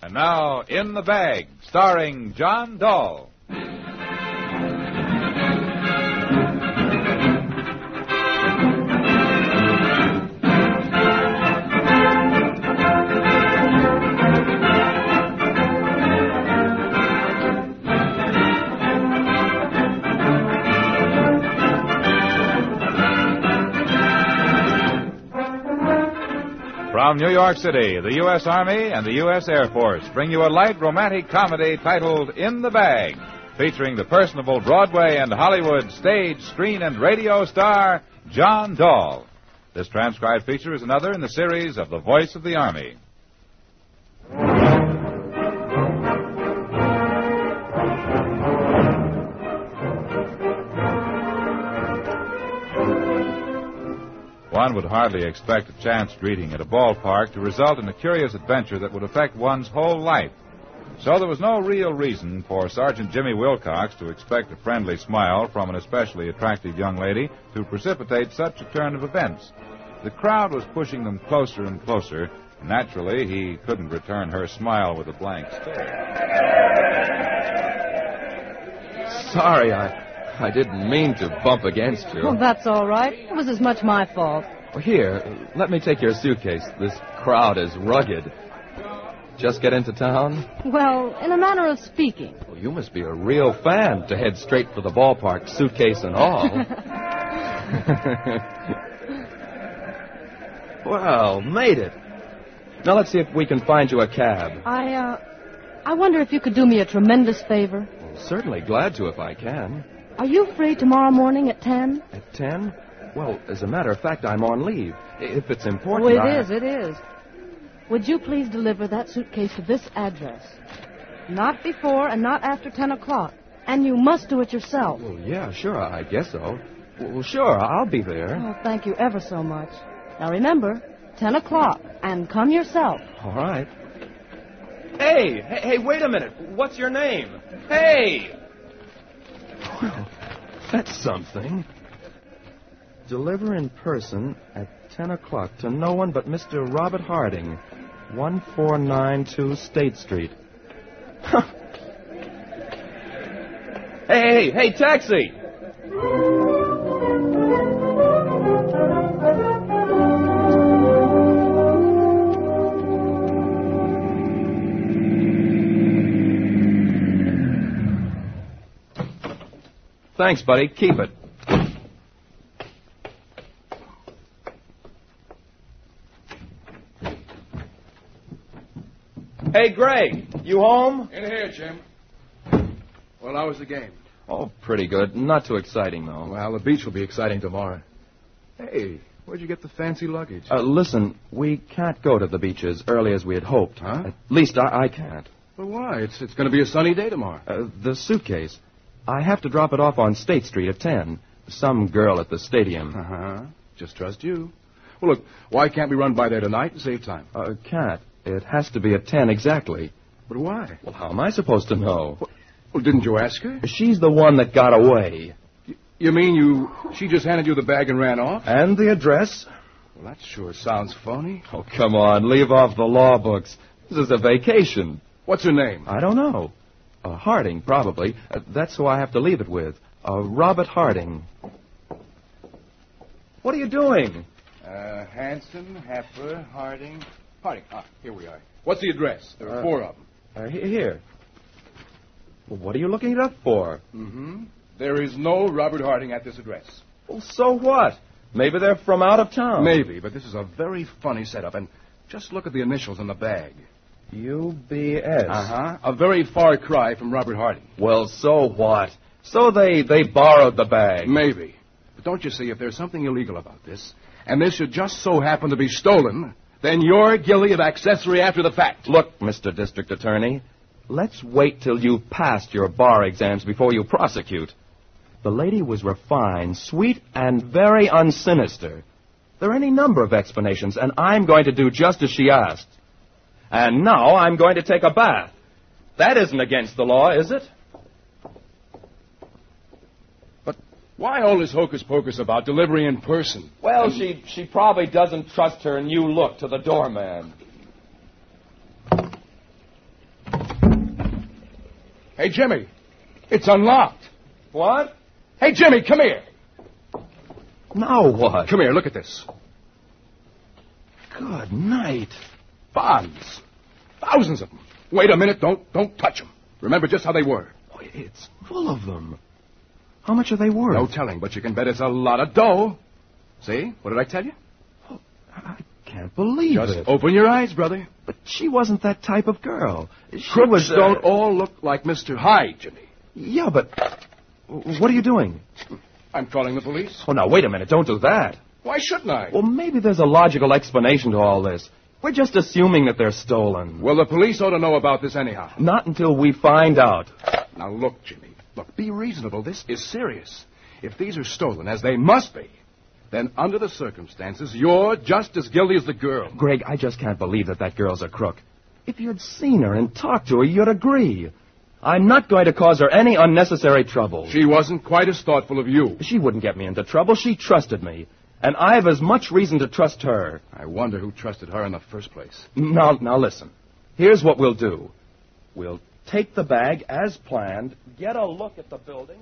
And now, In the Bag, starring John Dahl. From New York City, the U.S. Army and the U.S. Air Force bring you a light romantic comedy titled In the Bag, featuring the personable Broadway and Hollywood stage, screen, and radio star, John Dahl. This transcribed feature is another in the series of The Voice of the Army. One would hardly expect a chance greeting at a ballpark to result in a curious adventure that would affect one's whole life. So there was no real reason for Sergeant Jimmy Wilcox to expect a friendly smile from an especially attractive young lady to precipitate such a turn of events. The crowd was pushing them closer and closer. Naturally, he couldn't return her smile with a blank stare. Sorry, I didn't mean to bump against you. Oh, that's all right. It was as much my fault. Well, here, let me take your suitcase. This crowd is rugged. Just get into town? Well, in a manner of speaking. Well, you must be a real fan to head straight for the ballpark, suitcase and all. Well, made it. Now let's see if we can find you a cab. I wonder if you could do me a tremendous favor. Well, certainly glad to if I can. Are you free tomorrow morning at 10? At 10? Well, as a matter of fact, I'm on leave. If it's important, It is. Would you please deliver that suitcase to this address? Not before and not after 10 o'clock. And you must do it yourself. Well, yeah, sure, I guess so. Well, sure, I'll be there. Oh, thank you ever so much. Now remember, 10 o'clock, and come yourself. All right. Hey, wait a minute. What's your name? Hey! Well, that's something. Deliver in person at 10 o'clock to no one but Mr. Robert Harding, 1492 State Street. Hey, taxi! Thanks, buddy. Keep it. Hey, Greg, you home? In here, Jim. Well, how was the game? Oh, pretty good. Not too exciting, though. Well, the beach will be exciting tomorrow. Hey, where'd you get the fancy luggage? Listen, we can't go to the beach as early as we had hoped. Huh? At least I can't. Well, why? It's going to be a sunny day tomorrow. The suitcase. I have to drop it off on State Street at 10. Some girl at the stadium. Uh-huh. Just trust you. Well, look, why can't we run by there tonight and save time? Can't. It has to be at 10 exactly. But why? Well, how am I supposed to know? Well, didn't you ask her? She's the one that got away. You mean she just handed you the bag and ran off? And the address? Well, that sure sounds phony. Oh, come on. Leave off the law books. This is a vacation. What's her name? I don't know. Harding, probably. That's who I have to leave it with. Robert Harding. What are you doing? Hanson, Hepler, Harding. Here we are. What's the address? There are 4 of them. Here. Well, what are you looking it up for? Mm-hmm. There is no Robert Harding at this address. Well, so what? Maybe they're from out of town. Maybe, but this is a very funny setup. And just look at the initials on the bag. UBS. Uh-huh. A very far cry from Robert Harding. Well, so what? So they borrowed the bag. Maybe. But don't you see, if there's something illegal about this, and this should just so happen to be stolen, then you're guilty of accessory after the fact. Look, Mr. District Attorney, let's wait till you've passed your bar exams before you prosecute. The lady was refined, sweet, and very unsinister. There are any number of explanations, and I'm going to do just as she asked. And now I'm going to take a bath. That isn't against the law, is it? But why all this hocus-pocus about delivery in person? Well, she probably doesn't trust her new look to the doorman. Hey, Jimmy. It's unlocked. What? Hey, Jimmy, come here. Now what? Come here, look at this. Good night. Bonds. Thousands of them. Wait a minute. Don't touch them. Remember just how they were. Boy, it's full of them. How much are they worth? No telling, but you can bet it's a lot of dough. See? What did I tell you? Oh, I can't believe Just it. open your eyes, brother. But she wasn't that type of girl. She Crooks was, don't all look like Mr. Hyde, Jimmy. Yeah, but what are you doing? I'm calling the police. Oh, now, wait a minute. Don't do that. Why shouldn't I? Well, maybe there's a logical explanation to all this. We're just assuming that they're stolen. Well, the police ought to know about this anyhow. Not until we find out. Now, look, Jimmy. Look, be reasonable. This is serious. If these are stolen, as they must be, then under the circumstances, you're just as guilty as the girl. Greg, I just can't believe that girl's a crook. If you'd seen her and talked to her, you'd agree. I'm not going to cause her any unnecessary trouble. She wasn't quite as thoughtful of you. She wouldn't get me into trouble. She trusted me. And I have as much reason to trust her. I wonder who trusted her in the first place. Now listen. Here's what we'll do. We'll take the bag as planned, get a look at the building,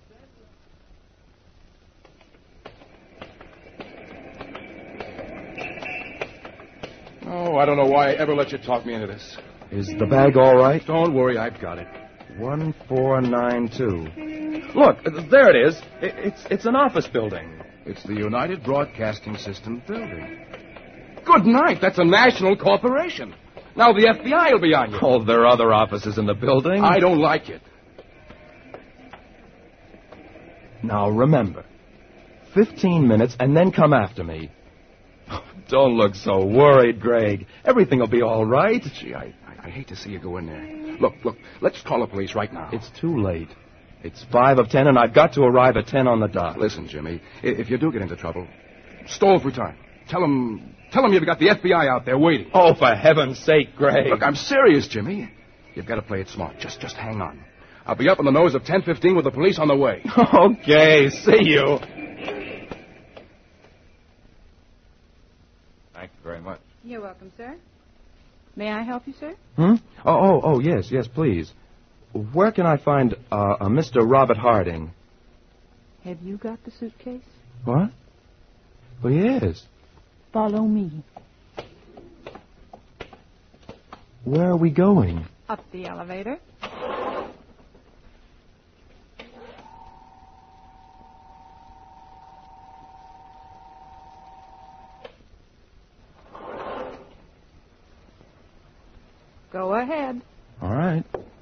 and Oh, I don't know why I ever let you talk me into this. Is the bag all right? Don't worry, I've got it. 1492. Look, there it is. It's an office building. It's the United Broadcasting System building. Good night. That's a national corporation. Now the FBI will be on you. Oh, there are other offices in the building. I don't like it. Now remember, 15 minutes and then come after me. Don't look so worried, Greg. Everything will be all right. Gee, I hate to see you go in there. Look, let's call the police right now. It's too late. It's 5 of 10, and I've got to arrive at 10 on the dot. Listen, Jimmy, if you do get into trouble, stall for time. Tell them you've got the FBI out there waiting. Oh, for heaven's sake, Greg. Look, I'm serious, Jimmy. You've got to play it smart. Just hang on. I'll be up on the nose of 10:15 with the police on the way. Okay, see you. Thank you very much. You're welcome, sir. May I help you, sir? Oh, yes, please. Where can I find a Mr. Robert Harding? Have you got the suitcase? What? Well, yes. Follow me. Where are we going? Up the elevator. Go ahead. All right.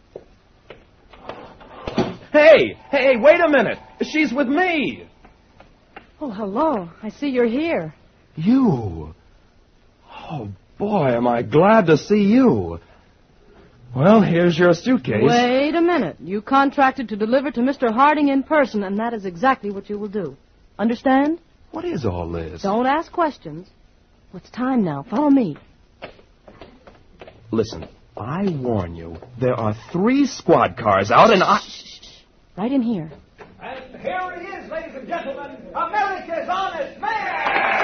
Hey, wait a minute. She's with me. Oh, hello. I see you're here. You? Oh, boy, am I glad to see you. Well, here's your suitcase. Wait a minute. You contracted to deliver to Mr. Harding in person, and that is exactly what you will do. Understand? What is all this? Don't ask questions. Well, it's time now. Follow me. Listen, I warn you, there are 3 squad cars out, and I... Right in here. And here he is, ladies and gentlemen, America's Honest Man!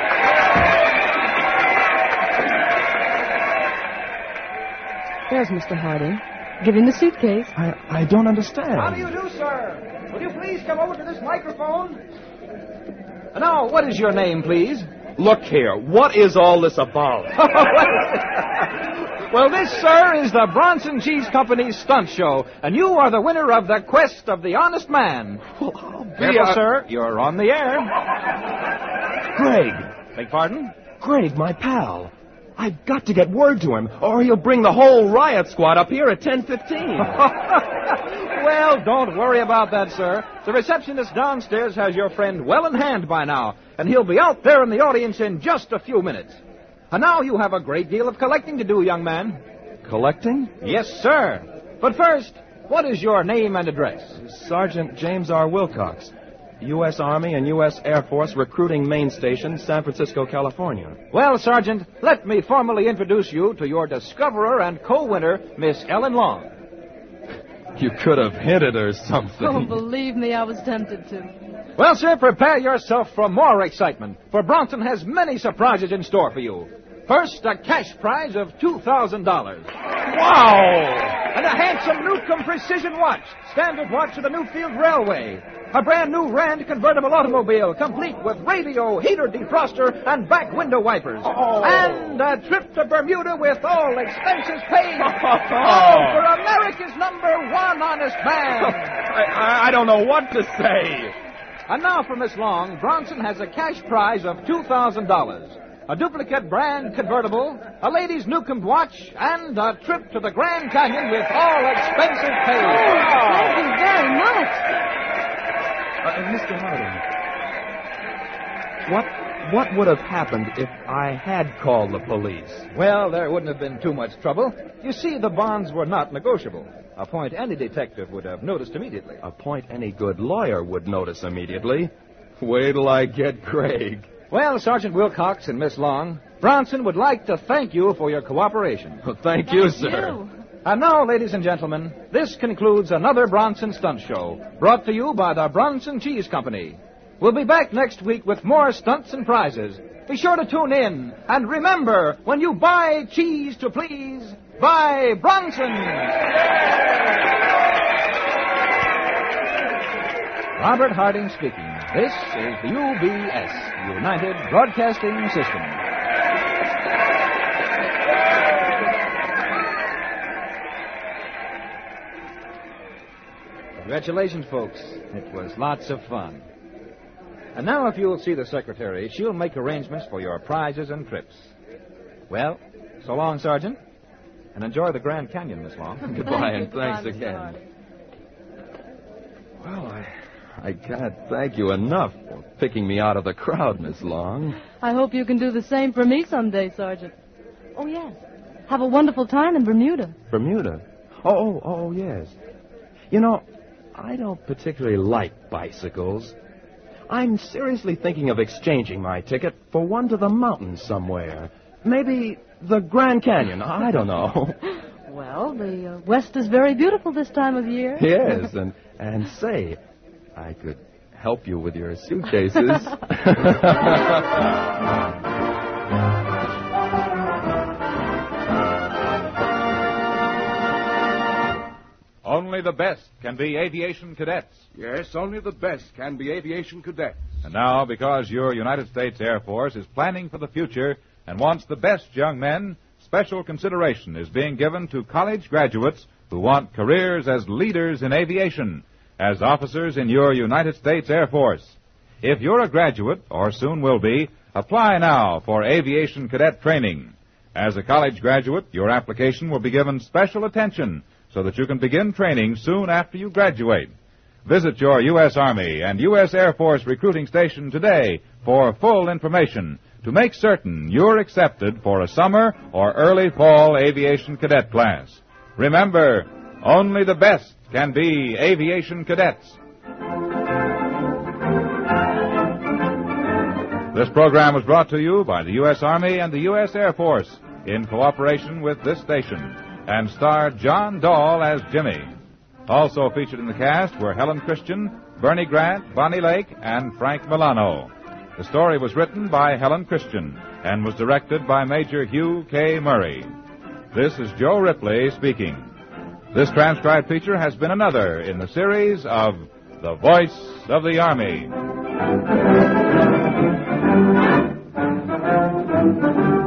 There's Mr. Harding. Give him the suitcase. I don't understand. How do you do, sir? Will you please come over to this microphone? Now, what is your name, please? Look here, what is all this about? Well, this, sir, is the Bronson Cheese Company's stunt show, and you are the winner of the Quest of the Honest Man. Careful, sir, you're on the air. Greg. Beg pardon? Greg, my pal. I've got to get word to him, or he'll bring the whole riot squad up here at 10:15. Well, don't worry about that, sir. The receptionist downstairs has your friend well in hand by now, and he'll be out there in the audience in just a few minutes. And now you have a great deal of collecting to do, young man. Collecting? Yes, sir. But first, what is your name and address? Sergeant James R. Wilcox, U.S. Army and U.S. Air Force Recruiting Main Station, San Francisco, California. Well, Sergeant, let me formally introduce you to your discoverer and co-winner, Miss Ellen Long. You could have hinted or something. Oh, believe me, I was tempted to. Well, sir, prepare yourself for more excitement, for Bronson has many surprises in store for you. First, a cash prize of $2,000. Wow! And a handsome Newcomb Precision watch, standard watch of the Newfield Railway. A brand new Rand convertible automobile, complete with radio, heater defroster, and back window wipers. Oh. And a trip to Bermuda with all expenses paid. All for America's #1 honest man. I don't know what to say. And now for Miss Long, Bronson has a cash prize of $2,000. A duplicate brand convertible, a lady's Newcomb watch, and a trip to the Grand Canyon with all expenses paid. Thank you very much. Mr. Harding, what would have happened if I had called the police? Well, there wouldn't have been too much trouble. You see, the bonds were not negotiable. A point any detective would have noticed immediately. A point any good lawyer would notice immediately. Wait till I get Craig. Well, Sergeant Wilcox and Miss Long, Bronson would like to thank you for your cooperation. Well, thank you, sir. And now, ladies and gentlemen, this concludes another Bronson Stunt Show, brought to you by the Bronson Cheese Company. We'll be back next week with more stunts and prizes. Be sure to tune in. And remember, when you buy cheese to please, buy Bronson. Robert Harding speaking. This is the UBS, United Broadcasting System. Congratulations, folks. It was lots of fun. And now, if you'll see the secretary, she'll make arrangements for your prizes and trips. Well, so long, Sergeant. And enjoy the Grand Canyon, Miss Long. Goodbye, and thanks again. Well, I can't thank you enough for picking me out of the crowd, Miss Long. I hope you can do the same for me someday, Sergeant. Oh, yes. Have a wonderful time in Bermuda. Bermuda? Oh, yes. You know, I don't particularly like bicycles. I'm seriously thinking of exchanging my ticket for one to the mountains somewhere. Maybe the Grand Canyon. I don't know. Well, the West is very beautiful this time of year. Yes, and say, I could help you with your suitcases. Only the best can be aviation cadets. Yes, only the best can be aviation cadets. And now, because your United States Air Force is planning for the future and wants the best young men, special consideration is being given to college graduates who want careers as leaders in aviation, as officers in your United States Air Force. If you're a graduate, or soon will be, apply now for aviation cadet training. As a college graduate, your application will be given special attention so that you can begin training soon after you graduate. Visit your U.S. Army and U.S. Air Force recruiting station today for full information to make certain you're accepted for a summer or early fall aviation cadet class. Remember, only the best can be aviation cadets. This program was brought to you by the U.S. Army and the U.S. Air Force in cooperation with this station, and starred John Dahl as Jimmy. Also featured in the cast were Helen Christian, Bernie Grant, Bonnie Lake, and Frank Milano. The story was written by Helen Christian and was directed by Major Hugh K. Murray. This is Joe Ripley speaking. This transcribed feature has been another in the series of The Voice of the Army.